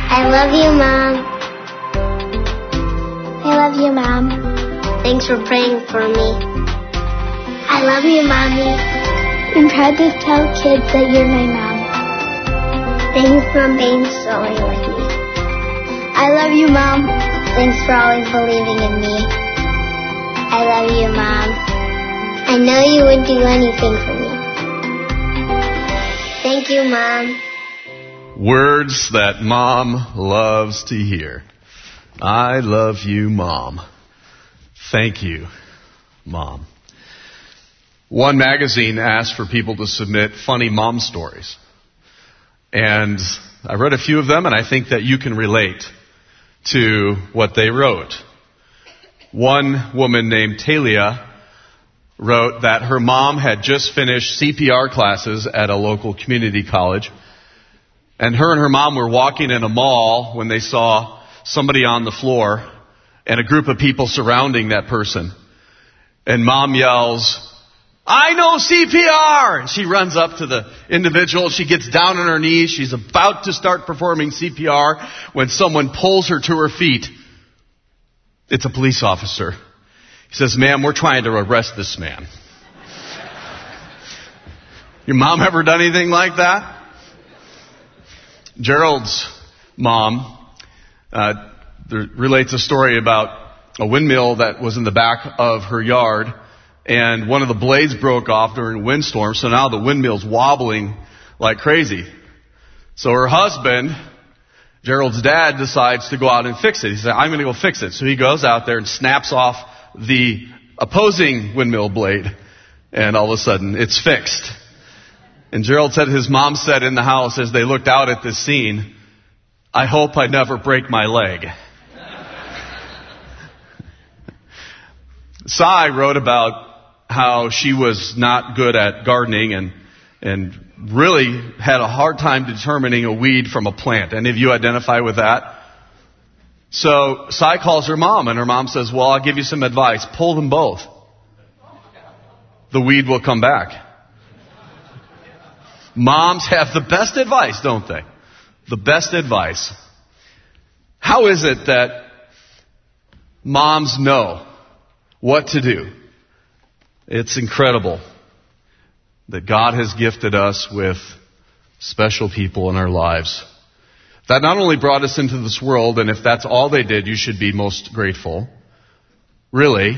I love you, Mom. I love you, Mom. Thanks for praying for me. I love you, Mommy. I'm proud to tell kids that you're my mom. Thanks for being so with me. I love you, Mom. Thanks for always believing in me. I love you, Mom. I know you would do anything for me. Thank you, Mom. Words that Mom loves to hear. I love you, Mom. Thank you, Mom. One magazine asked for people to submit funny mom stories. And I read a few of them, and I think that you can relate to what they wrote. One woman named Talia wrote that her mom had just finished CPR classes at a local community college. And her mom were walking in a mall when they saw somebody on the floor and a group of people surrounding that person. And Mom yells, "I know CPR!" And she runs up to the individual. She gets down on her knees. She's about to start performing CPR when someone pulls her to her feet. It's a police officer. He says, "Ma'am, we're trying to arrest this man." Your mom ever done anything like that? Gerald's mom relates a story about a windmill that was in the back of her yard, and one of the blades broke off during a windstorm, so now the windmill's wobbling like crazy. So her husband, Gerald's dad, decides to go out and fix it. He said, "I'm going to go fix it." So he goes out there and snaps off the opposing windmill blade, and all of a sudden it's fixed. And Gerald said his mom said in the house as they looked out at this scene, "I hope I never break my leg." Sai wrote about how she was not good at gardening and really had a hard time determining a weed from a plant. Any of you identify with that? So Sai calls her mom, and her mom says, "Well, I'll give you some advice. Pull them both. The weed will come back." Moms have the best advice, don't they? The best advice. How is it that moms know what to do? It's incredible that God has gifted us with special people in our lives that not only brought us into this world, and if that's all they did, you should be most grateful, really,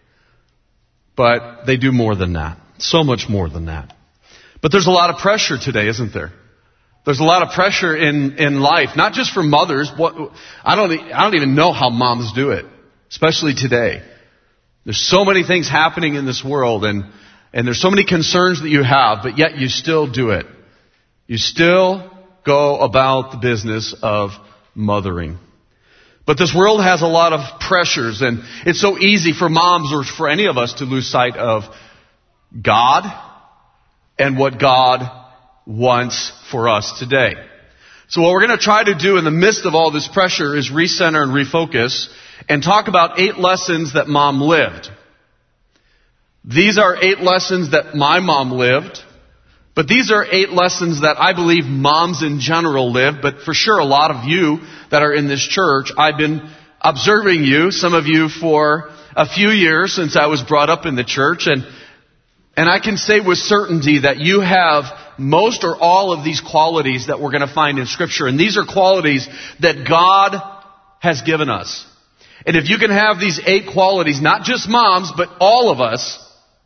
but they do more than that, so much more than that. But there's a lot of pressure today, isn't there? There's a lot of pressure in life, not just for mothers. I don't even know how moms do it, especially today. There's so many things happening in this world, and there's so many concerns that you have, but yet you still do it. You still go about the business of mothering. But this world has a lot of pressures, and it's so easy for moms or for any of us to lose sight of God and what God wants for us today. So what we're going to try to do in the midst of all this pressure is recenter and refocus and talk about 8 lessons that Mom lived. These are 8 lessons that my mom lived, but these are 8 lessons that I believe moms in general live, but for sure a lot of you that are in this church, I've been observing you, some of you for a few years since I was brought up in the church, and I can say with certainty that you have most or all of these qualities that we're going to find in Scripture. And these are qualities that God has given us. And if you can have these 8 qualities, not just moms, but all of us,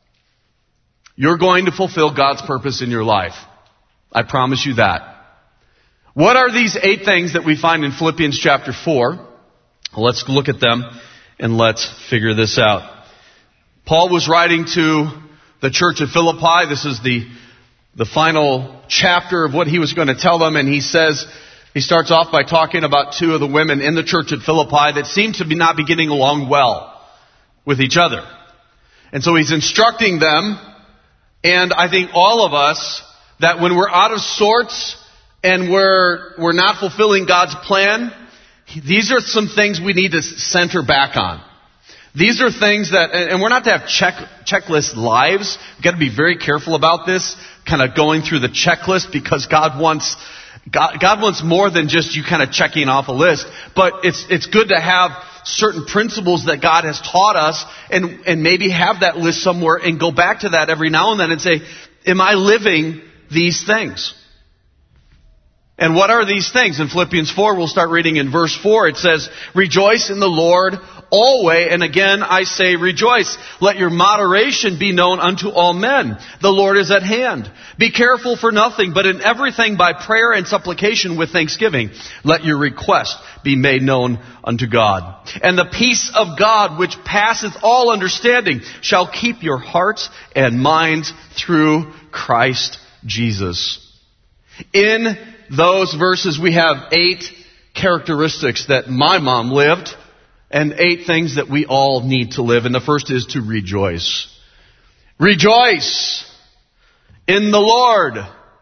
you're going to fulfill God's purpose in your life. I promise you that. What are these 8 things that we find in Philippians chapter 4? Let's look at them and let's figure this out. Paul was writing to the church of Philippi. This is the final chapter of what he was going to tell them. And he starts off by talking about 2 of the women in the church at Philippi that seem to not be getting along well with each other. And so he's instructing them, and I think all of us, that when we're out of sorts and we're not fulfilling God's plan, these are some things we need to center back on. These are things that, and we're not to have checklist lives. We've got to be very careful about this, kind of going through the checklist, because God wants God wants more than just you kind of checking off a list. But it's good to have certain principles that God has taught us and maybe have that list somewhere and go back to that every now and then and say, am I living these things? And what are these things? In Philippians 4, we'll start reading in verse 4. It says, rejoice in the Lord always. And again, I say rejoice. Let your moderation be known unto all men. The Lord is at hand. Be careful for nothing, but in everything by prayer and supplication with thanksgiving. Let your request be made known unto God. And the peace of God, which passeth all understanding, shall keep your hearts and minds through Christ Jesus. In those verses, we have 8 characteristics that my mom lived and 8 things that we all need to live. And the first is to rejoice. Rejoice in the Lord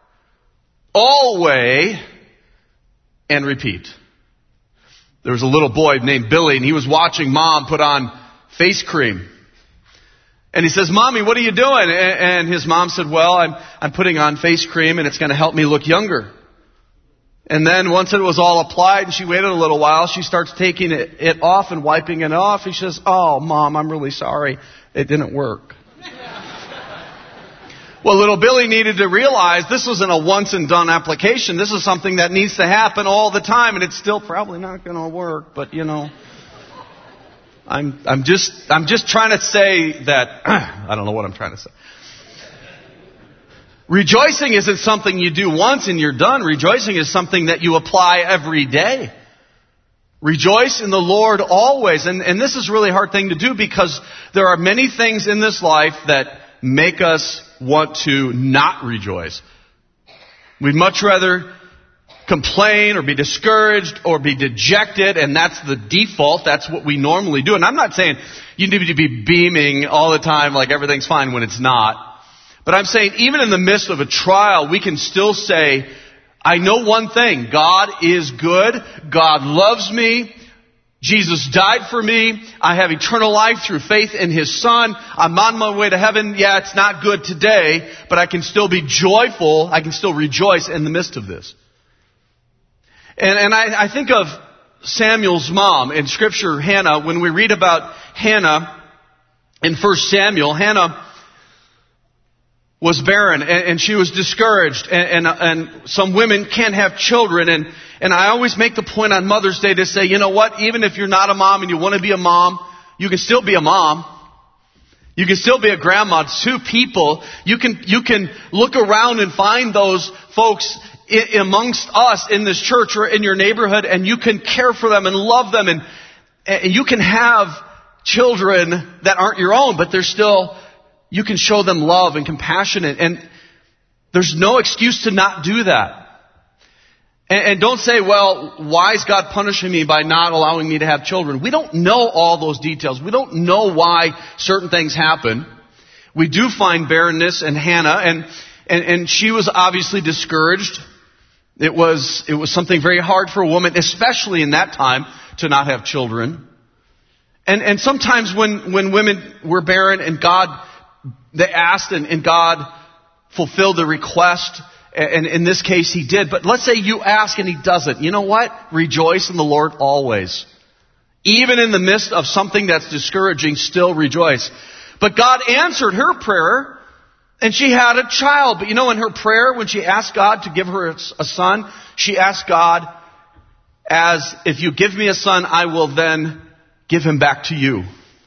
always, and repeat. There was a little boy named Billy, and he was watching Mom put on face cream. And he says, Mommy, what are you doing? And his mom said, well, I'm putting on face cream, and it's going to help me look younger. And then once it was all applied and she waited a little while, she starts taking it off and wiping it off. He says, oh, Mom, I'm really sorry. It didn't work. Well, little Billy needed to realize this wasn't a once and done application. This is something that needs to happen all the time, and it's still probably not going to work. But, you know, I'm just trying to say that, I don't know what I'm trying to say. Rejoicing isn't something you do once and you're done. Rejoicing is something that you apply every day. Rejoice in the Lord always. And this is a really hard thing to do because there are many things in this life that make us want to not rejoice. We'd much rather complain or be discouraged or be dejected, and that's the default. That's what we normally do. And I'm not saying you need to be beaming all the time like everything's fine when it's not. But I'm saying even in the midst of a trial, we can still say, I know one thing. God is good. God loves me. Jesus died for me. I have eternal life through faith in His Son. I'm on my way to heaven. Yeah, it's not good today, but I can still be joyful. I can still rejoice in the midst of this. And I think of Samuel's mom in Scripture, Hannah. When we read about Hannah in 1 Samuel, Hannah was barren and she was discouraged and some women can't have children and I always make the point on Mother's Day to say, you know what, even if you're not a mom and you want to be a mom, you can still be a mom. You can still be a grandma to people. You can look around and find those folks amongst us in this church or in your neighborhood, and you can care for them and love them, and you can have children that aren't your own, but they're still, you can show them love and compassion, and there's no excuse to not do that. And don't say, well, why is God punishing me by not allowing me to have children? We don't know all those details. We don't know why certain things happen. We do find barrenness in Hannah, and she was obviously discouraged. It was something very hard for a woman, especially in that time, to not have children. And sometimes when women were barren and they asked and God fulfilled the request, and in this case He did. But let's say you ask and He doesn't. You know what? Rejoice in the Lord always. Even in the midst of something that's discouraging, still rejoice. But God answered her prayer, and she had a child. But you know, in her prayer, when she asked God to give her a son, she asked God, as if you give me a son, I will then give him back to you.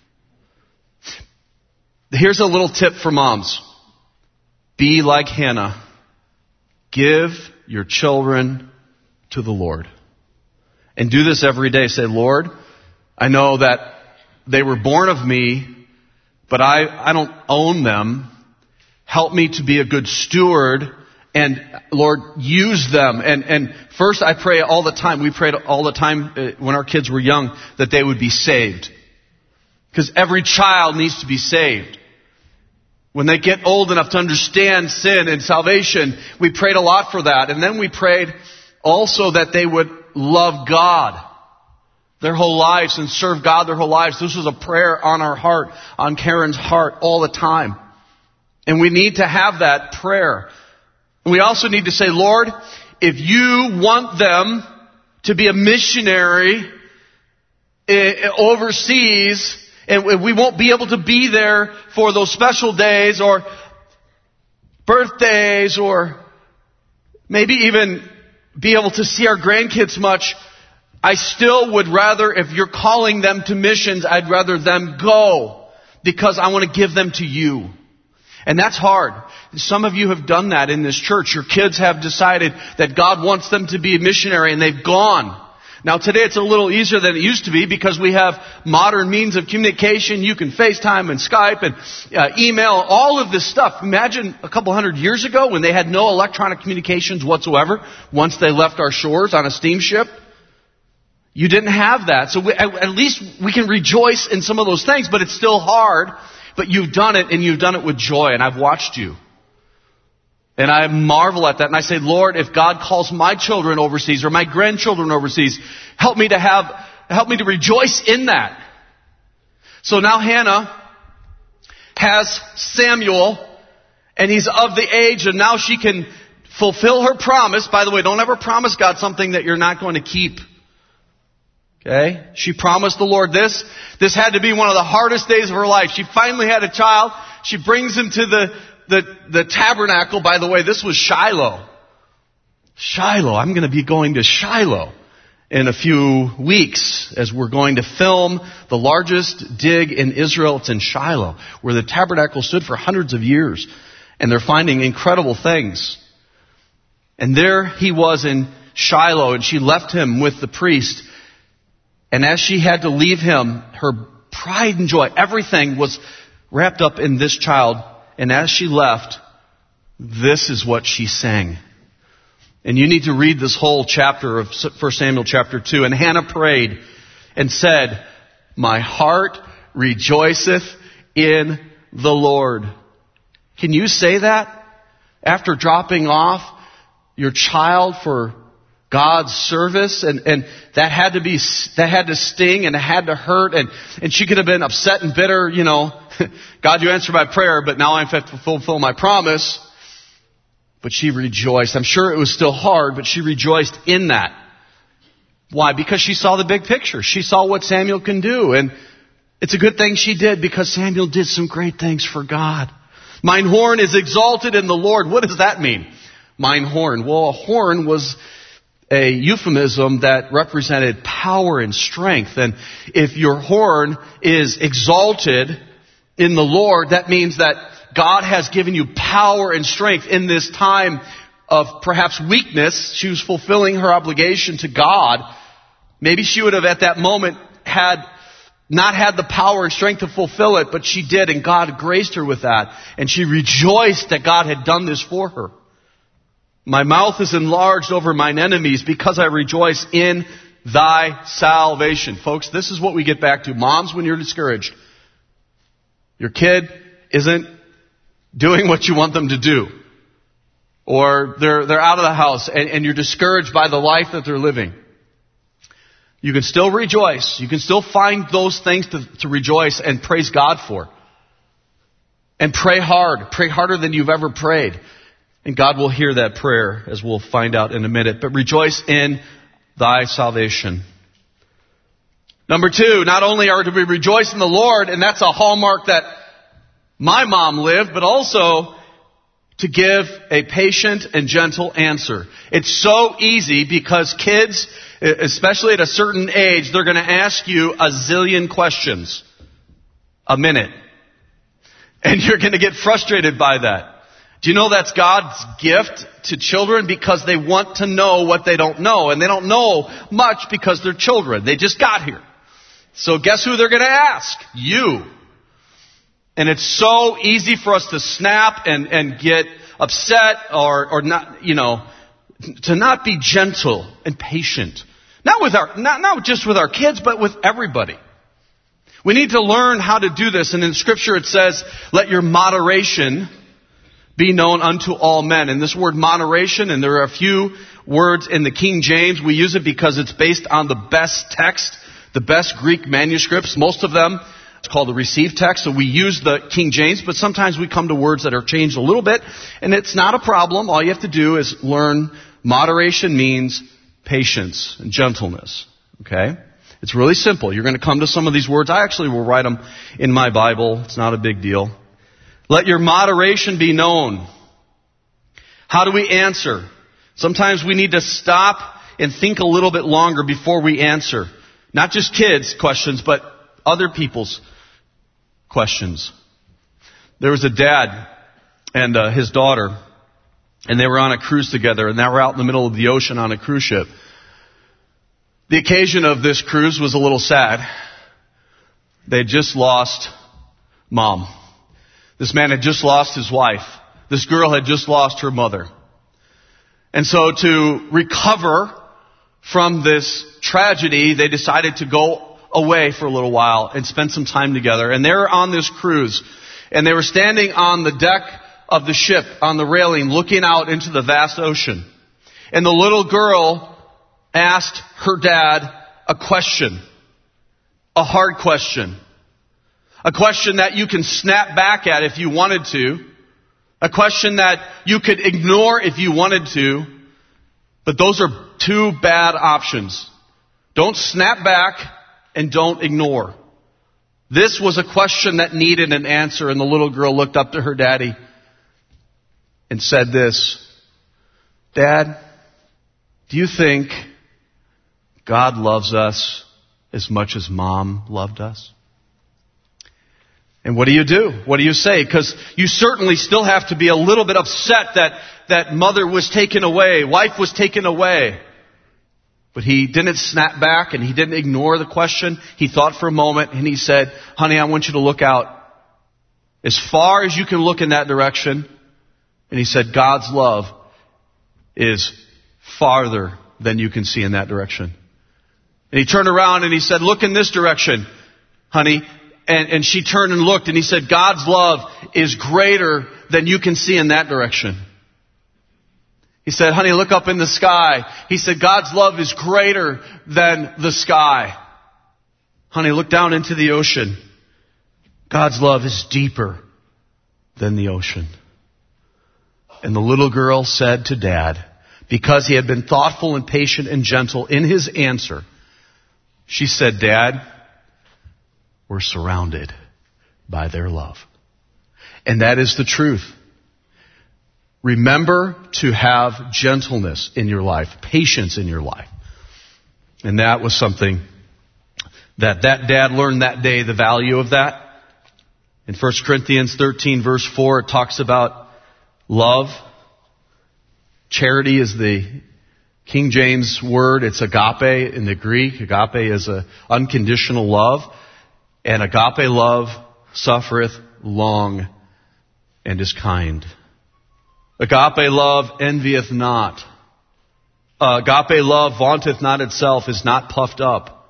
Here's a little tip for moms. Be like Hannah. Give your children to the Lord. And do this every day. Say, Lord, I know that they were born of me, but I don't own them. Help me to be a good steward. And Lord, use them. And first I pray all the time. We prayed all the time when our kids were young that they would be saved. Because every child needs to be saved. When they get old enough to understand sin and salvation, we prayed a lot for that. And then we prayed also that they would love God their whole lives and serve God their whole lives. This was a prayer on our heart, on Karen's heart all the time. And we need to have that prayer. We also need to say, Lord, if you want them to be a missionary overseas, and we won't be able to be there for those special days or birthdays or maybe even be able to see our grandkids much, I still would rather, if you're calling them to missions, I'd rather them go because I want to give them to you. And that's hard. Some of you have done that in this church. Your kids have decided that God wants them to be a missionary and they've gone. Now today it's a little easier than it used to be because we have modern means of communication. You can FaceTime and Skype and email, all of this stuff. Imagine a couple hundred years ago when they had no electronic communications whatsoever once they left our shores on a steamship. You didn't have that. So at least we can rejoice in some of those things, but it's still hard. But you've done it, and you've done it with joy, and I've watched you. And I marvel at that, and I say, Lord, if God calls my children overseas or my grandchildren overseas, help me to rejoice in that. So now Hannah has Samuel, and he's of the age, and now she can fulfill her promise. By the way, don't ever promise God something that you're not going to keep. Okay? She promised the Lord this. This had to be one of the hardest days of her life. She finally had a child. She brings him to the tabernacle. By the way, this was Shiloh. Shiloh. I'm going to be going to Shiloh in a few weeks as we're going to film the largest dig in Israel. It's in Shiloh, where the tabernacle stood for hundreds of years. And they're finding incredible things. And there he was in Shiloh, and she left him with the priest. And as she had to leave him, her pride and joy, everything was wrapped up in this child. And as she left, this is what she sang. And you need to read this whole chapter of 1 Samuel chapter 2. And Hannah prayed and said, "My heart rejoiceth in the Lord." Can you say that after dropping off your child for God's service? And that had to sting, and it had to hurt, and she could have been upset and bitter, God, you answered my prayer, but now I have to fulfill my promise. But she rejoiced. I'm sure it was still hard, but she rejoiced in that. Why? Because she saw the big picture. She saw what Samuel can do, and it's a good thing she did, because Samuel did some great things for God. Mine horn is exalted in the Lord. What does that mean? Mine horn. Well, a horn was a euphemism that represented power and strength. And if your horn is exalted in the Lord, that means that God has given you power and strength in this time of perhaps weakness. She was fulfilling her obligation to God. Maybe she would have at that moment not had the power and strength to fulfill it, but she did, and God graced her with that. And she rejoiced that God had done this for her. My mouth is enlarged over mine enemies because I rejoice in thy salvation. Folks, this is what we get back to. Moms, when you're discouraged, your kid isn't doing what you want them to do, or they're out of the house and you're discouraged by the life that they're living. You can still rejoice. You can still find those things to rejoice and praise God for. And pray hard. Pray harder than you've ever prayed. And God will hear that prayer, as we'll find out in a minute. But rejoice in thy salvation. Number 2, not only are we to rejoice in the Lord, and that's a hallmark that my mom lived, but also to give a patient and gentle answer. It's so easy because kids, especially at a certain age, they're going to ask you a zillion questions a minute. And you're going to get frustrated by that. Do you know that's God's gift to children? Because they want to know what they don't know. And they don't know much because they're children. They just got here. So guess who they're going to ask? You. And it's so easy for us to snap and get upset or not, to not be gentle and patient. Not just with our kids, but with everybody. We need to learn how to do this. And in Scripture it says, let your moderation be known unto all men. And this word moderation, and there are a few words in the King James. We use it because it's based on the best text, the best Greek manuscripts. Most of them, it's called the received text. So we use the King James, but sometimes we come to words that are changed a little bit. And it's not a problem. All you have to do is learn Moderation means patience and gentleness. Okay? It's really simple. You're going to come to some of these words. I actually will write them in my Bible. It's not a big deal. Let your moderation be known. How do we answer? Sometimes we need to stop and think a little bit longer before we answer. Not just kids' questions, but other people's questions. There was a dad and his daughter, and they were on a cruise together, and they were out in the middle of the ocean on a cruise ship. The occasion of this cruise was a little sad. They had just lost Mom. This man had just lost his wife. This girl had just lost her mother. And so to recover from this tragedy, they decided to go away for a little while and spend some time together. And they were on this cruise, and they were standing on the deck of the ship, on the railing, looking out into the vast ocean. And the little girl asked her dad a question, a hard question, a question that you can snap back at if you wanted to, a question that you could ignore if you wanted to, but those are two bad options. Don't snap back and don't ignore. This was a question that needed an answer, and the little girl looked up to her daddy and said this, Dad, do you think God loves us as much as Mom loved us? And what do? What do you say? Because you certainly still have to be a little bit upset that mother was taken away, wife was taken away. But he didn't snap back and he didn't ignore the question. He thought for a moment and he said, honey, I want you to look out as far as you can look in that direction. And he said, God's love is farther than you can see in that direction. And he turned around and he said, look in this direction, honey. And she turned and looked and he said, God's love is greater than you can see in that direction. He said, honey, look up in the sky. He said, God's love is greater than the sky. Honey, look down into the ocean. God's love is deeper than the ocean. And the little girl said to Dad, because he had been thoughtful and patient and gentle in his answer, she said, Dad, we're surrounded by their love. And that is the truth. Remember to have gentleness in your life, patience in your life. And that was something that dad learned that day, the value of that. In 1 Corinthians 13 verse 4, it talks about love. Charity is the King James word. It's agape in the Greek. Agape is a unconditional love. And agape love suffereth long and is kind. Agape love envieth not. Agape love vaunteth not itself, is not puffed up.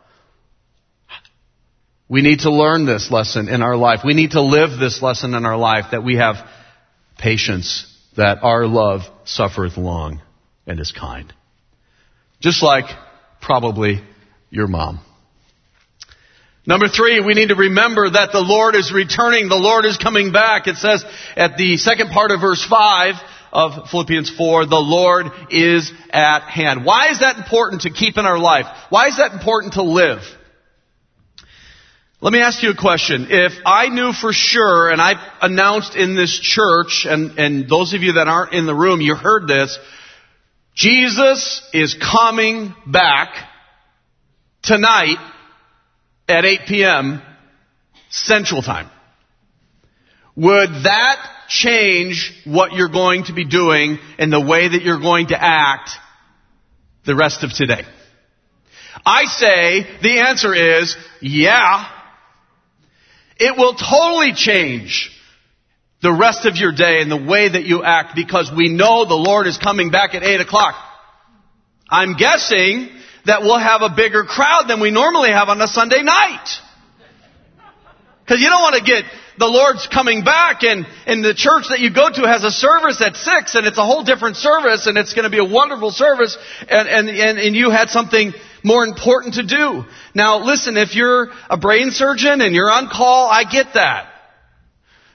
We need to learn this lesson in our life. We need to live this lesson in our life, that we have patience, that our love suffereth long and is kind. Just like probably your mom. Number 3, we need to remember that the Lord is returning. The Lord is coming back. It says at the second part of verse 5 of Philippians 4, the Lord is at hand. Why is that important to keep in our life? Why is that important to live? Let me ask you a question. If I knew for sure, and I announced in this church, and those of you that aren't in the room, you heard this, Jesus is coming back tonight at 8 p.m. Central Time. Would that change what you're going to be doing and the way that you're going to act the rest of today? I say the answer is yeah. It will totally change the rest of your day and the way that you act, because we know the Lord is coming back at 8 o'clock. I'm guessing that we'll have a bigger crowd than we normally have on a Sunday night. Because you don't want to get the Lord's coming back and the church that you go to has a service at 6 and it's a whole different service and it's going to be a wonderful service and you had something more important to do. Now listen, if you're a brain surgeon and you're on call, I get that.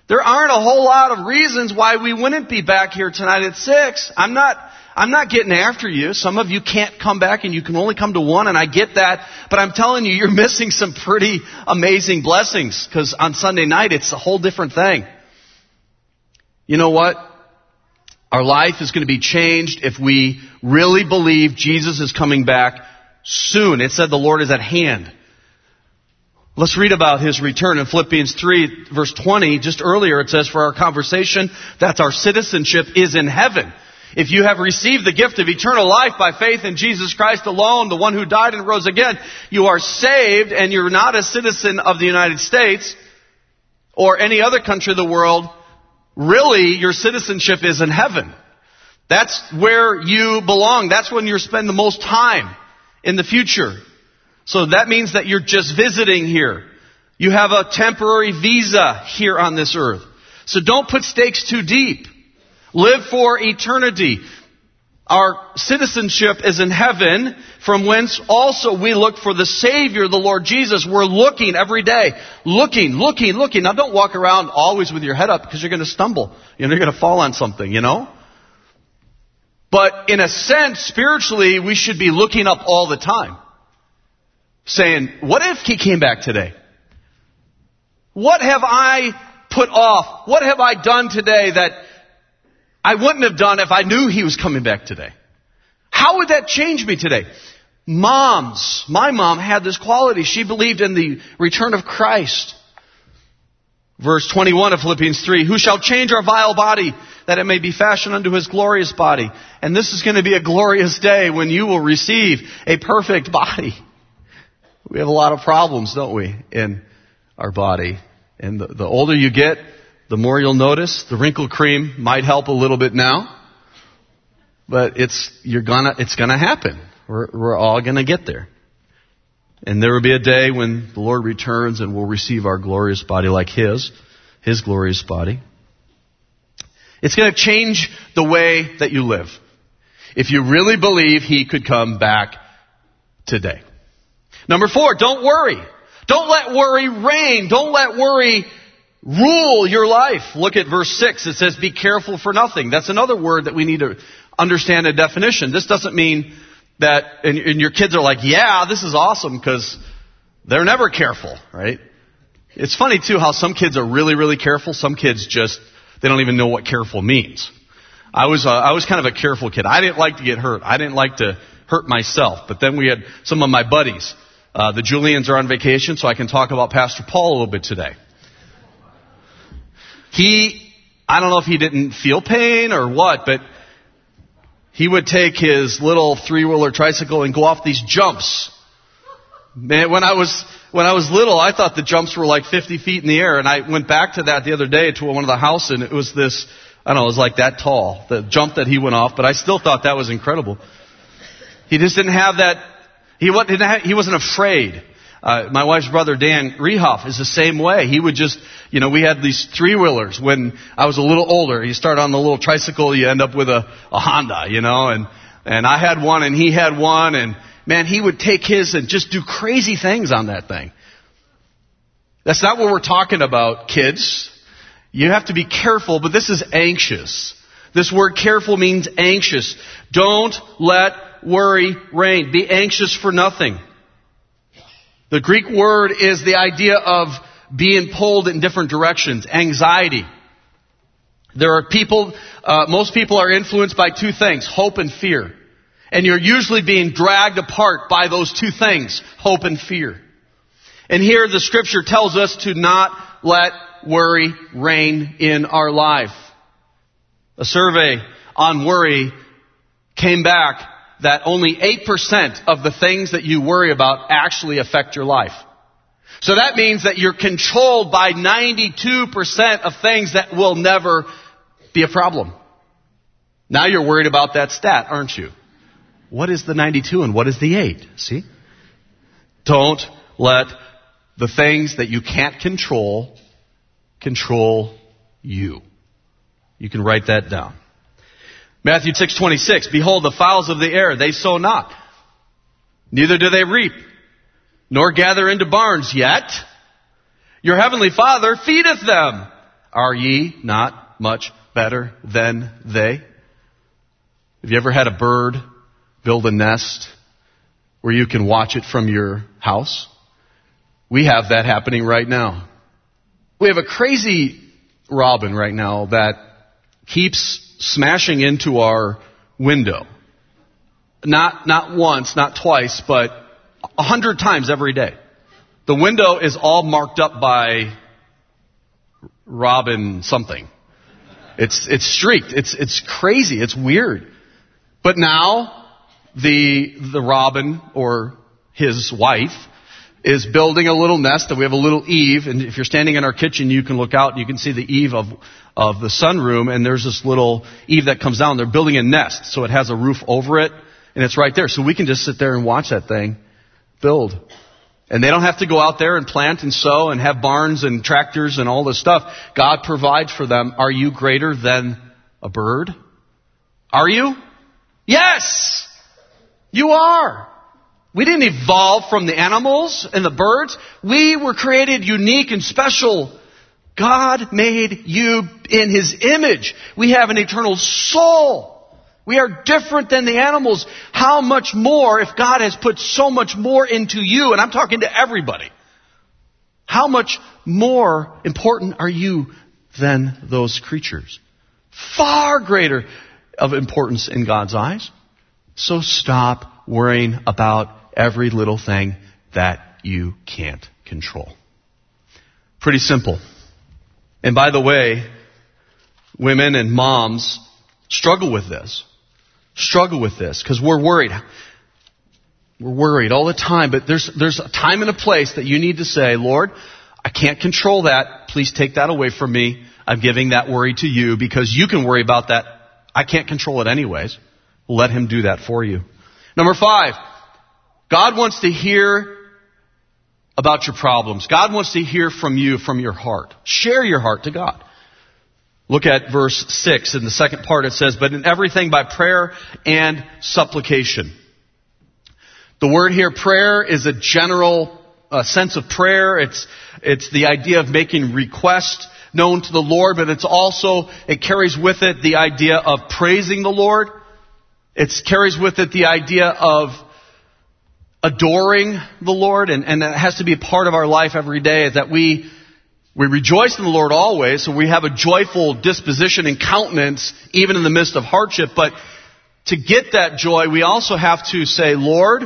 There aren't a whole lot of reasons why we wouldn't be back here tonight at 6. I'm not getting after you. Some of you can't come back and you can only come to one, and I get that. But I'm telling you, you're missing some pretty amazing blessings, because on Sunday night, it's a whole different thing. You know what? Our life is going to be changed if we really believe Jesus is coming back soon. It said the Lord is at hand. Let's read about His return in Philippians 3, verse 20. Just earlier it says, for our conversation, that our citizenship is in heaven. If you have received the gift of eternal life by faith in Jesus Christ alone, the one who died and rose again, you are saved, and you're not a citizen of the United States or any other country of the world. Really, your citizenship is in heaven. That's where you belong. That's when you spend the most time in the future. So that means that you're just visiting here. You have a temporary visa here on this earth. So don't put stakes too deep. Live for eternity. Our citizenship is in heaven, from whence also we look for the Savior, the Lord Jesus. We're looking every day. Looking. Now don't walk around always with your head up, because you're going to stumble. You're going to fall on something, But in a sense, spiritually, we should be looking up all the time. Saying, what if He came back today? What have I put off? What have I done today that I wouldn't have done if I knew He was coming back today? How would that change me today? My mom had this quality. She believed in the return of Christ. Verse 21 of Philippians 3, who shall change our vile body, that it may be fashioned unto His glorious body. And this is going to be a glorious day when you will receive a perfect body. We have a lot of problems, don't we, in our body. And the older you get, the more you'll notice. The wrinkle cream might help a little bit now, but it's gonna happen. We're all gonna get there. And there will be a day when the Lord returns and we'll receive our glorious body like His glorious body. It's gonna change the way that you live. If you really believe He could come back today. Number 4, don't worry. Don't let worry reign. Don't let worry rule your life. Look at verse 6. It says, be careful for nothing. That's another word that we need to understand a definition. This doesn't mean that, and your kids are like, yeah, this is awesome, because they're never careful, right? It's funny too how some kids are really, really careful. Some kids they don't even know what careful means. I was kind of a careful kid. I didn't like to get hurt. I didn't like to hurt myself. But then we had some of my buddies. The Julians are on vacation, so I can talk about Pastor Paul a little bit today. I don't know if he didn't feel pain or what, but he would take his little 3-wheeler tricycle and go off these jumps. Man, when I was little, I thought the jumps were like 50 feet in the air, and I went back to that the other day to one of the houses, and it was this, I don't know, it was like that tall, the jump that he went off, but I still thought that was incredible. He just didn't have that. He wasn't afraid. My wife's brother, Dan Rehoff, is the same way. He would just, we had these 3-wheelers when I was a little older. You start on the little tricycle, you end up with a Honda, and I had one and he had one, and man, he would take his and just do crazy things on that thing. That's not what we're talking about, kids. You have to be careful, but this is anxious. This word careful means anxious. Don't let worry reign. Be anxious for nothing. The Greek word is the idea of being pulled in different directions. Anxiety. There are most people are influenced by 2 things, hope and fear. And you're usually being dragged apart by those 2 things, hope and fear. And here the scripture tells us to not let worry reign in our life. A survey on worry came back that only 8% of the things that you worry about actually affect your life. So that means that you're controlled by 92% of things that will never be a problem. Now you're worried about that stat, aren't you? What is the 92 and what is the 8? See? Don't let the things that you can't control you. You can write that down. Matthew 6:26, behold, the fowls of the air, they sow not, neither do they reap, nor gather into barns, yet your heavenly Father feedeth them. Are ye not much better than they? Have you ever had a bird build a nest where you can watch it from your house? We have that happening right now. We have a crazy robin right now that keeps smashing into our window. Not once, not twice, but 100 times every day. The window is all marked up by robin something. It's streaked. It's crazy. It's weird. But now the robin or his wife is building a little nest, and we have a little eave. And if you're standing in our kitchen, you can look out and you can see the eave of the sunroom, and there's this little eave that comes down. They're building a nest, so it has a roof over it, and it's right there. So we can just sit there and watch that thing build. And they don't have to go out there and plant and sow and have barns and tractors and all this stuff. God provides for them. Are you greater than a bird? Are you? Yes! You are. We didn't evolve from the animals and the birds. We were created unique and special. God made you in His image. We have an eternal soul. We are different than the animals. How much more if God has put so much more into you? And I'm talking to everybody. How much more important are you than those creatures? Far greater of importance in God's eyes. So stop worrying about every little thing that you can't control. Pretty simple. And by the way, women and moms struggle with this. Because we're worried. We're worried all the time, but there's a time and a place that you need to say, Lord, I can't control that. Please take that away from me. I'm giving that worry to you because you can worry about that. I can't control it anyways. Let Him do that for you. Number 5, God wants to hear about your problems. God wants to hear from you, from your heart. Share your heart to God. Look at verse 6. In the second part it says, but in everything by prayer and supplication. The word here, prayer, is a general sense of prayer. It's the idea of making request known to the Lord, but it carries with it the idea of praising the Lord. It carries with it the idea of adoring the Lord, and it has to be a part of our life every day, is that we rejoice in the Lord always, so we have a joyful disposition and countenance even in the midst of hardship. But to get that joy, we also have to say, Lord,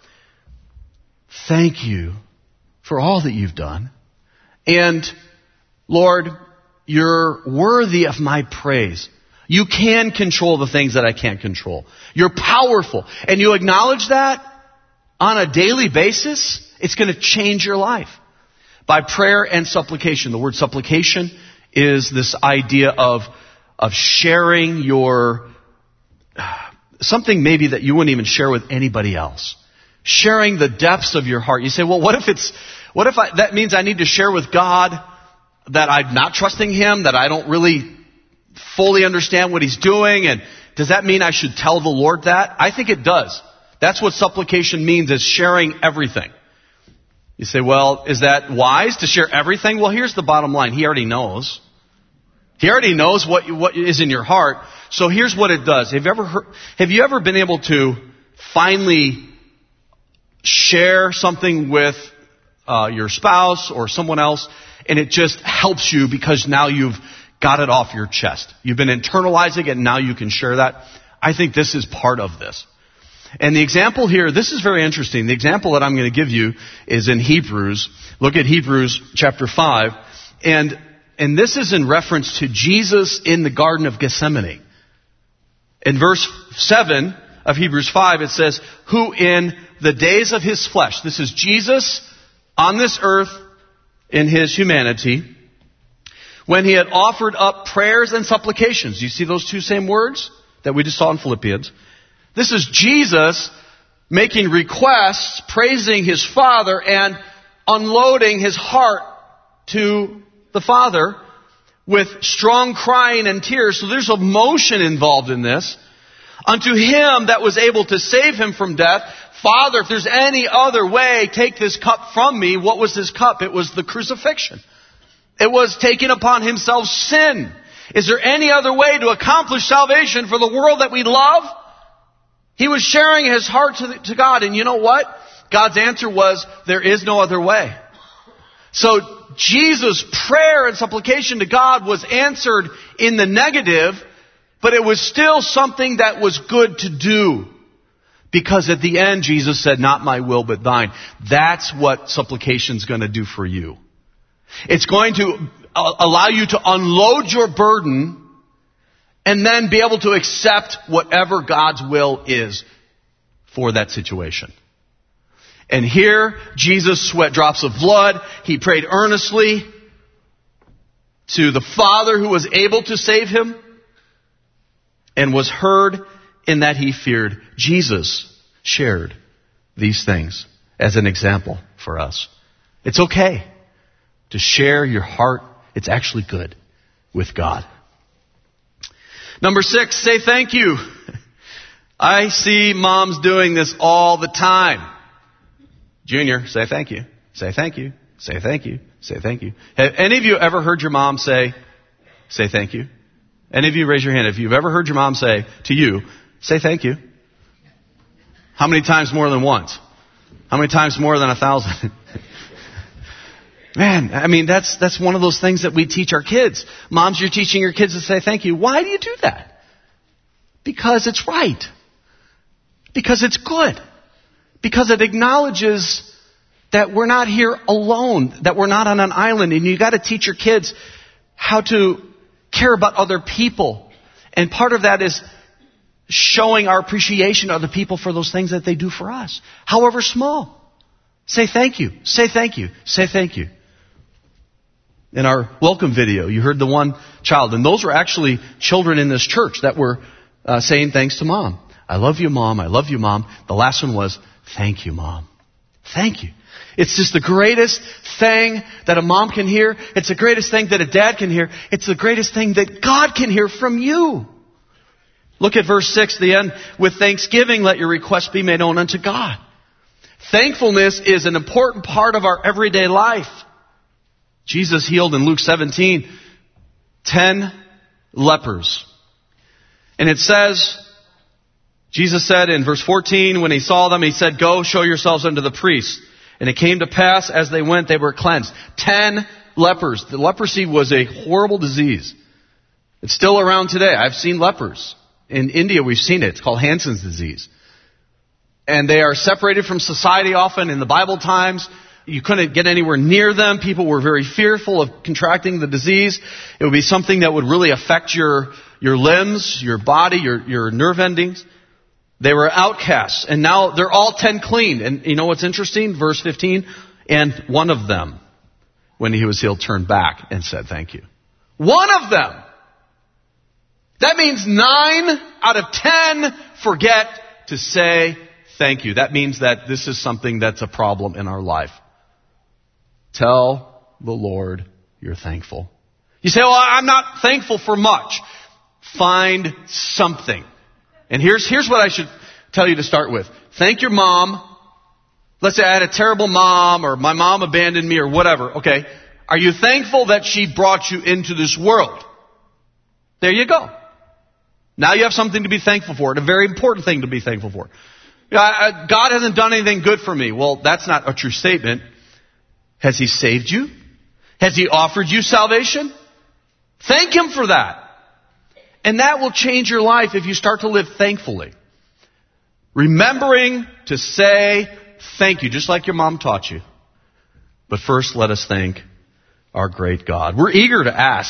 thank you for all that you've done. And Lord, you're worthy of my praise. You can control the things that I can't control. You're powerful. And you acknowledge that on a daily basis, it's going to change your life. By prayer and supplication. The word supplication is this idea of sharing your, something maybe that you wouldn't even share with anybody else. Sharing the depths of your heart. You say, well, that means I need to share with God that I'm not trusting Him, that I don't really fully understand what He's doing, and does that mean I should tell the Lord that? I think it does. That's what supplication means, is sharing everything. You say, well, is that wise to share everything? Well, here's the bottom line. He already knows. He already knows what is in your heart. So here's what it does. Have you ever been able to finally share something with your spouse or someone else, and it just helps you because now you've got it off your chest? You've been internalizing it, and now you can share that. I think this is part of this. And the example here, this is very interesting. The example that I'm going to give you is in Hebrews. Look at Hebrews chapter 5. And this is in reference to Jesus in the Garden of Gethsemane. In verse 7 of Hebrews 5, it says, who in the days of His flesh, this is Jesus on this earth in His humanity, when He had offered up prayers and supplications. You see those two same words that we just saw in Philippians? This is Jesus making requests, praising His Father, and unloading His heart to the Father with strong crying and tears. So there's emotion involved in this. Unto Him that was able to save Him from death, Father, if there's any other way, take this cup from me. What was this cup? It was the crucifixion. It was taking upon himself sin. Is there any other way to accomplish salvation for the world that we love? He was sharing his heart to God. And you know what? God's answer was, there is no other way. So Jesus' prayer and supplication to God was answered in the negative, but it was still something that was good to do. Because at the end, Jesus said, not my will, but thine. That's what supplication's going to do for you. It's going to allow you to unload your burden and then be able to accept whatever God's will is for that situation. And here, Jesus sweat drops of blood. He prayed earnestly to the Father who was able to save him and was heard in that he feared. Jesus shared these things as an example for us. It's okay to share your heart. It's actually good with God. Number 6, say thank you. I see moms doing this all the time. Junior, say thank you. Say thank you. Say thank you. Say thank you. Have any of you ever heard your mom say thank you? Any of you raise your hand if you've ever heard your mom say to you, say thank you. How many times more than once? How many times more than 1,000? Man, I mean, that's one of those things that we teach our kids. Moms, you're teaching your kids to say thank you. Why do you do that? Because it's right. Because it's good. Because it acknowledges that we're not here alone, that we're not on an island, and you got to teach your kids how to care about other people. And part of that is showing our appreciation of other people for those things that they do for us, however small. Say thank you. Say thank you. Say thank you. In our welcome video, you heard the one child, and those were actually children in this church that were saying thanks to Mom. I love you, Mom. I love you, Mom. The last one was, thank you, Mom. Thank you. It's just the greatest thing that a mom can hear. It's the greatest thing that a dad can hear. It's the greatest thing that God can hear from you. Look at verse 6, the end. With thanksgiving, let your requests be made known unto God. Thankfulness is an important part of our everyday life. Jesus healed in Luke 17 10 lepers. And it says, Jesus said in verse 14, when he saw them, he said, go, show yourselves unto the priests. And it came to pass, as they went, they were cleansed. 10 lepers. The leprosy was a horrible disease. It's still around today. I've seen lepers. In India, we've seen it. It's called Hansen's disease. And they are separated from society often. In the Bible times, you couldn't get anywhere near them. People were very fearful of contracting the disease. It would be something that would really affect your limbs, your body, your nerve endings. They were outcasts, and now they're all 10 clean. And you know what's interesting? Verse 15, and one of them, when he was healed, turned back and said thank you. One of them! That means 9 out of 10 forget to say thank you. That means that this is something that's a problem in our life. Tell the Lord you're thankful. You say, well, I'm not thankful for much. Find something. And here's what I should tell you to start with. Thank your mom. Let's say I had a terrible mom, or my mom abandoned me, or whatever. Okay. Are you thankful that she brought you into this world? There you go. Now you have something to be thankful for. And a very important thing to be thankful for. God hasn't done anything good for me. Well, that's not a true statement. Has He saved you? Has He offered you salvation? Thank Him for that. And that will change your life if you start to live thankfully. Remembering to say thank you, just like your mom taught you. But first, let us thank our great God. We're eager to ask.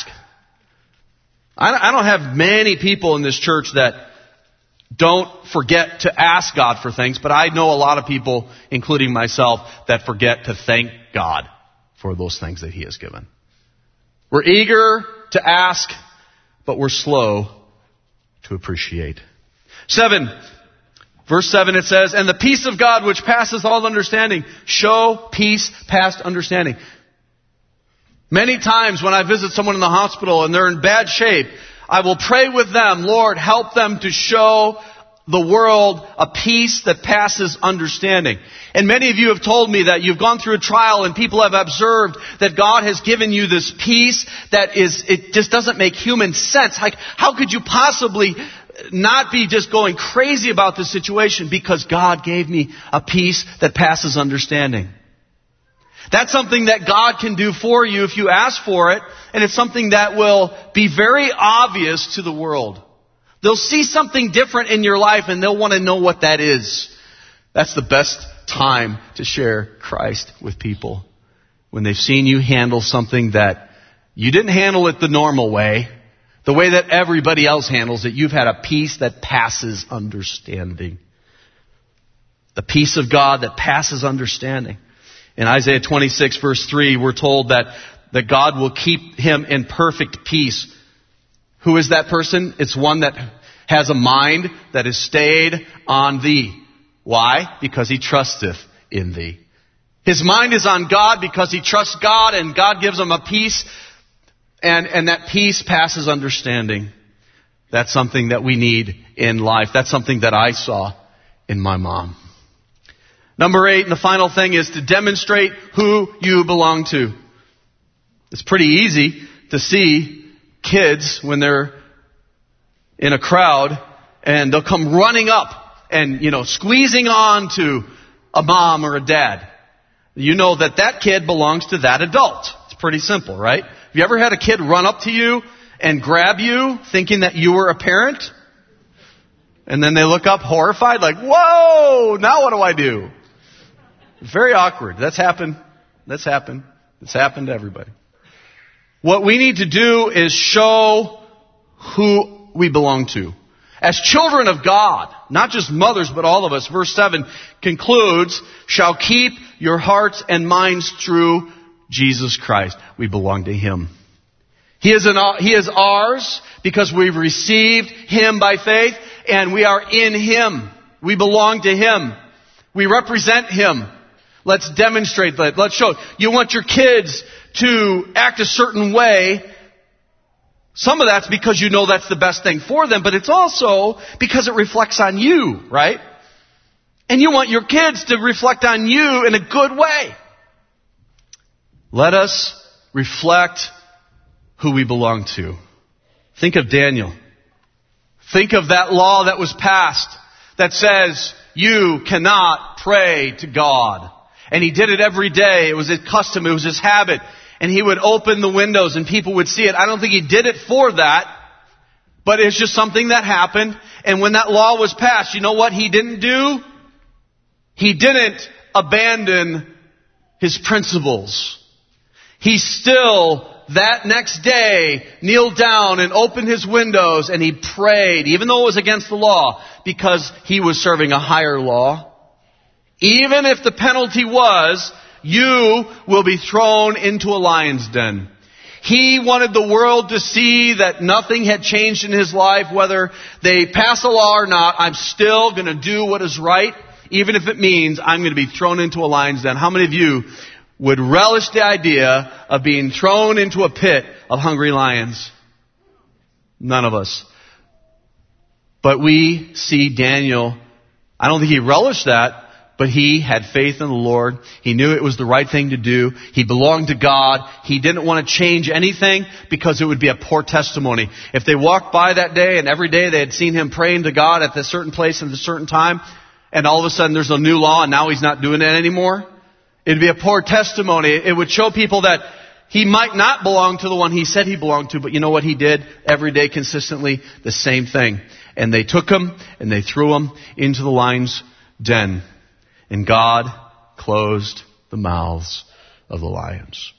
I don't have many people in this church that don't forget to ask God for things, but I know a lot of people, including myself, that forget to thank God for those things that He has given. We're eager to ask, but we're slow to appreciate. 7, verse 7, it says, and the peace of God which passes all understanding. Show peace past understanding. Many times when I visit someone in the hospital and they're in bad shape, I will pray with them, Lord, help them to show the world a peace that passes understanding. And many of you have told me that you've gone through a trial and people have observed that God has given you this peace it just doesn't make human sense. Like, how could you possibly not be just going crazy about this situation? Because God gave me a peace that passes understanding. That's something that God can do for you if you ask for it, and it's something that will be very obvious to the world. They'll see something different in your life and they'll want to know what that is. That's the best time to share Christ with people. When they've seen you handle something that you didn't handle it the normal way, the way that everybody else handles it, you've had a peace that passes understanding. The peace of God that passes understanding. In Isaiah 26 verse 3, we're told that God will keep him in perfect peace. Who is that person? It's one that has a mind that is stayed on thee. Why? Because he trusteth in thee. His mind is on God because he trusts God, and God gives him a peace, and that peace passes understanding. That's something that we need in life. That's something that I saw in my mom. Number 8, and the final thing, is to demonstrate who you belong to. It's pretty easy to see kids when they're in a crowd and they'll come running up and, squeezing on to a mom or a dad. You know that kid belongs to that adult. It's pretty simple, right? Have you ever had a kid run up to you and grab you thinking that you were a parent? And then they look up horrified like, whoa, now what do I do? Very awkward. That's happened. It's happened to everybody. What we need to do is show who we belong to. As children of God, not just mothers, but all of us. Verse 7 concludes, shall keep your hearts and minds through Jesus Christ. We belong to Him. He is ours because we've received Him by faith, and we are in Him. We belong to Him. We represent Him. Let's demonstrate that. Let's show. You want your kids to act a certain way. Some of that's because you know that's the best thing for them, but it's also because it reflects on you, right? And you want your kids to reflect on you in a good way. Let us reflect who we belong to. Think of Daniel. Think of that law that was passed that says you cannot pray to God. And he did it every day. It was his custom. It was his habit. And he would open the windows and people would see it. I don't think he did it for that, but it's just something that happened. And when that law was passed, you know what he didn't do? He didn't abandon his principles. He still, that next day, kneeled down and opened his windows and he prayed, even though it was against the law, because he was serving a higher law. Even if the penalty was, you will be thrown into a lion's den. He wanted the world to see that nothing had changed in his life, whether they pass a law or not. I'm still going to do what is right, even if it means I'm going to be thrown into a lion's den. How many of you would relish the idea of being thrown into a pit of hungry lions? None of us. But we see Daniel, I don't think he relished that, but he had faith in the Lord. He knew it was the right thing to do. He belonged to God. He didn't want to change anything because it would be a poor testimony. If they walked by that day and every day they had seen him praying to God at this certain place at a certain time, and all of a sudden there's a new law and now he's not doing it anymore, it'd be a poor testimony. It would show people that he might not belong to the one he said he belonged to, but you know what he did every day consistently? The same thing. And they took him and they threw him into the lion's den. And God closed the mouths of the lions.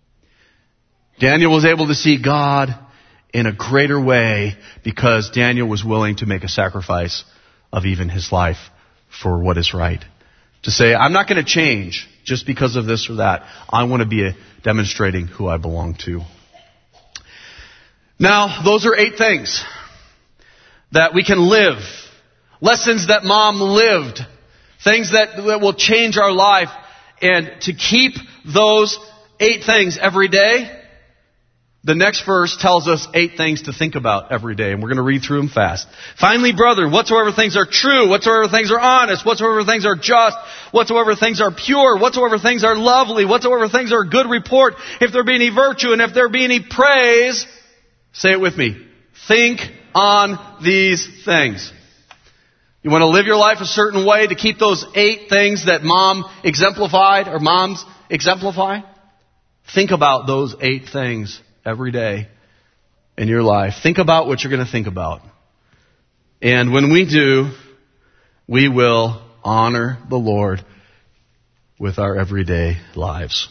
Daniel was able to see God in a greater way because Daniel was willing to make a sacrifice of even his life for what is right. To say, I'm not going to change just because of this or that. I want to be demonstrating who I belong to. Now, those are 8 things that we can live. Lessons that Mom lived. Things that will change our life. And to keep those 8 things every day, the next verse tells us 8 things to think about every day, and we're going to read through them fast. Finally, brethren, whatsoever things are true, whatsoever things are honest, whatsoever things are just, whatsoever things are pure, whatsoever things are lovely, whatsoever things are good report, if there be any virtue and if there be any praise, say it with me, think on these things. You want to live your life a certain way to keep those 8 things that mom exemplified or moms exemplify? Think about those 8 things every day in your life. Think about what you're going to think about. And when we do, we will honor the Lord with our everyday lives.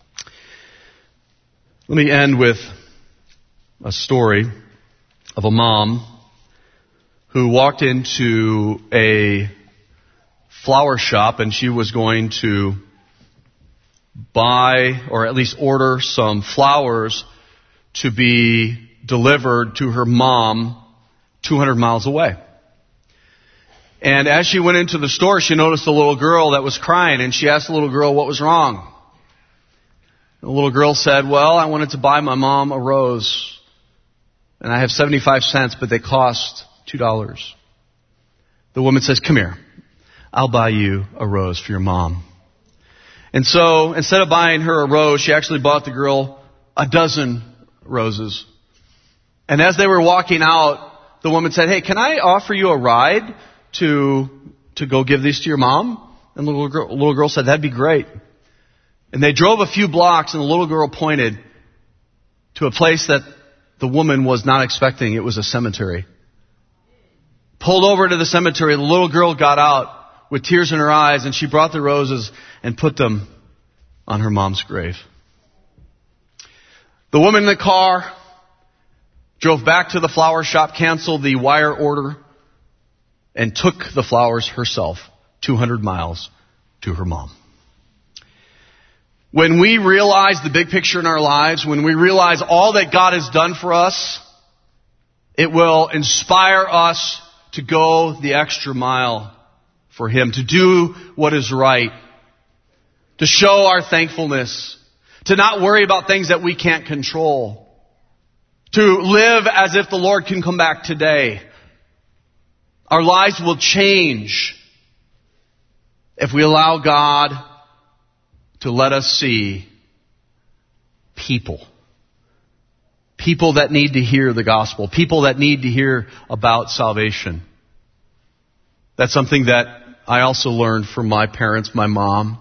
Let me end with a story of a mom who walked into a flower shop, and she was going to buy or at least order some flowers to be delivered to her mom 200 miles away. And as she went into the store, she noticed a little girl that was crying, and she asked the little girl what was wrong. The little girl said, well, I wanted to buy my mom a rose, and I have 75 cents, but they cost $2. The woman says, come here, I'll buy you a rose for your mom. And so instead of buying her a rose, she actually bought the girl a dozen roses. And as they were walking out, the woman said, hey, can I offer you a ride to go give these to your mom? And the little girl said, that'd be great. And they drove a few blocks, and the little girl pointed to a place that the woman was not expecting. It was a cemetery. Pulled over to the cemetery, the little girl got out with tears in her eyes, and she brought the roses and put them on her mom's grave. The woman in the car drove back to the flower shop, canceled the wire order, and took the flowers herself 200 miles to her mom. When we realize the big picture in our lives, when we realize all that God has done for us, it will inspire us to go the extra mile for Him, to do what is right, to show our thankfulness, to not worry about things that we can't control, to live as if the Lord can come back today. Our lives will change if we allow God to let us see people. People that need to hear the gospel. People that need to hear about salvation. That's something that I also learned from my parents, my mom.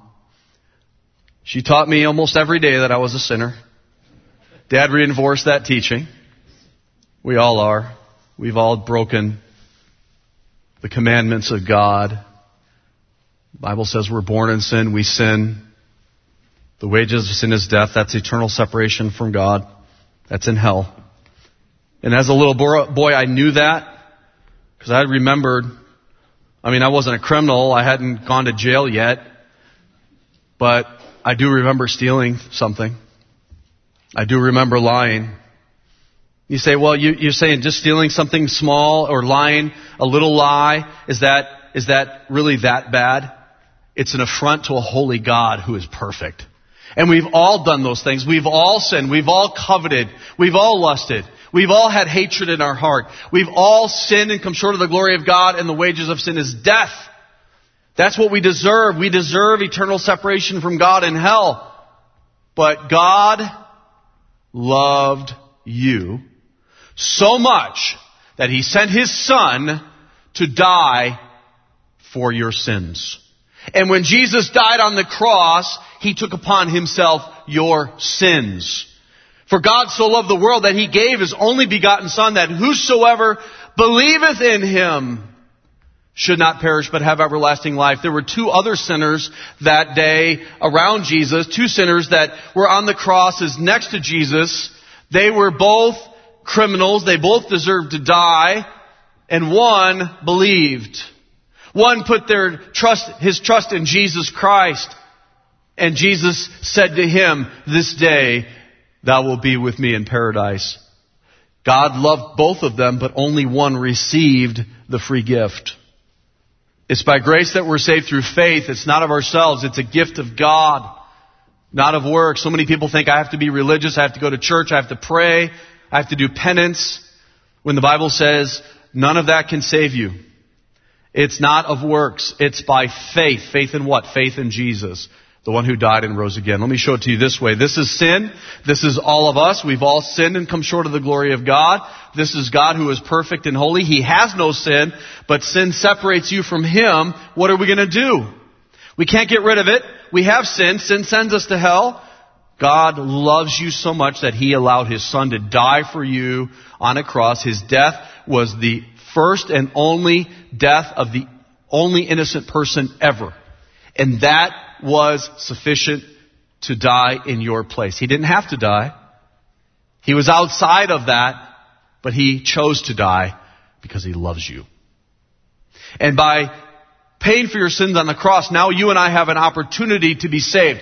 She taught me almost every day that I was a sinner. Dad reinforced that teaching. We all are. We've all broken the commandments of God. The Bible says we're born in sin, we sin. The wages of sin is death. That's eternal separation from God. That's in hell. And as a little boy, I knew that because I remembered, I wasn't a criminal. I hadn't gone to jail yet. But I do remember stealing something. I do remember lying. You say, well, you're saying just stealing something small or lying a little lie, is that really that bad? It's an affront to a holy God who is perfect. And we've all done those things. We've all sinned. We've all coveted. We've all lusted. We've all had hatred in our heart. We've all sinned and come short of the glory of God, and the wages of sin is death. That's what we deserve. We deserve eternal separation from God in hell. But God loved you so much that He sent His Son to die for your sins. And when Jesus died on the cross, He took upon Himself your sins. For God so loved the world that He gave His only begotten Son, that whosoever believeth in Him should not perish but have everlasting life. There were 2 other sinners that day around Jesus, 2 sinners that were on the crosses next to Jesus. They were both criminals. They both deserved to die. And one believed. One put his trust in Jesus Christ. And Jesus said to him, this day thou wilt be with me in paradise. God loved both of them, but only one received the free gift. It's by grace that we're saved through faith. It's not of ourselves. It's a gift of God. not of works. So many people think I have to be religious, I have to go to church, I have to pray, I have to do penance. When the Bible says none of that can save you. It's not of works. It's by faith. Faith in what? Faith in Jesus, the one who died and rose again. Let me show it to you this way. This is sin. This is all of us. We've all sinned and come short of the glory of God. This is God who is perfect and holy. He has no sin, but sin separates you from Him. What are we going to do? We can't get rid of it. We have sin. Sin sends us to hell. God loves you so much that He allowed His Son to die for you on a cross. His death was the first and only death of the only innocent person ever. And that was sufficient to die in your place. He didn't have to die. He was outside of that, but He chose to die because He loves you. And by paying for your sins on the cross, now you and I have an opportunity to be saved.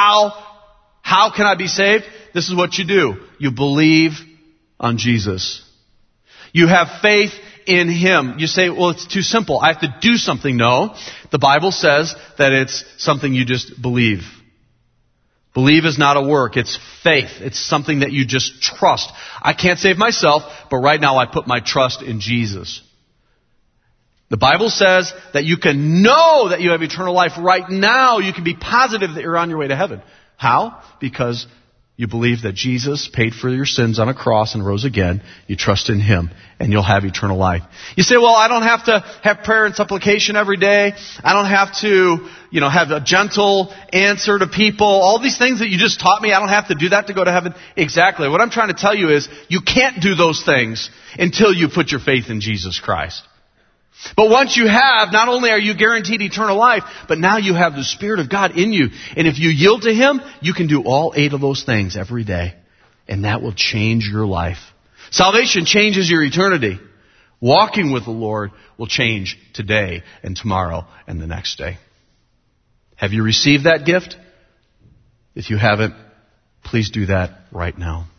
How can I be saved? This is what you do. You believe on Jesus. You have faith in Him. You say, well, it's too simple. I have to do something. No. The Bible says that it's something you just believe. Believe is not a work. It's faith. It's something that you just trust. I can't save myself, but right now I put my trust in Jesus. The Bible says that you can know that you have eternal life right now. You can be positive that you're on your way to heaven. How? Because you believe that Jesus paid for your sins on a cross and rose again. You trust in Him and you'll have eternal life. You say, well, I don't have to have prayer and supplication every day. I don't have to, have a gentle answer to people. All these things that you just taught me, I don't have to do that to go to heaven. Exactly. What I'm trying to tell you is you can't do those things until you put your faith in Jesus Christ. But once you have, not only are you guaranteed eternal life, but now you have the Spirit of God in you. And if you yield to Him, you can do all 8 of those things every day. And that will change your life. Salvation changes your eternity. Walking with the Lord will change today and tomorrow and the next day. Have you received that gift? If you haven't, please do that right now.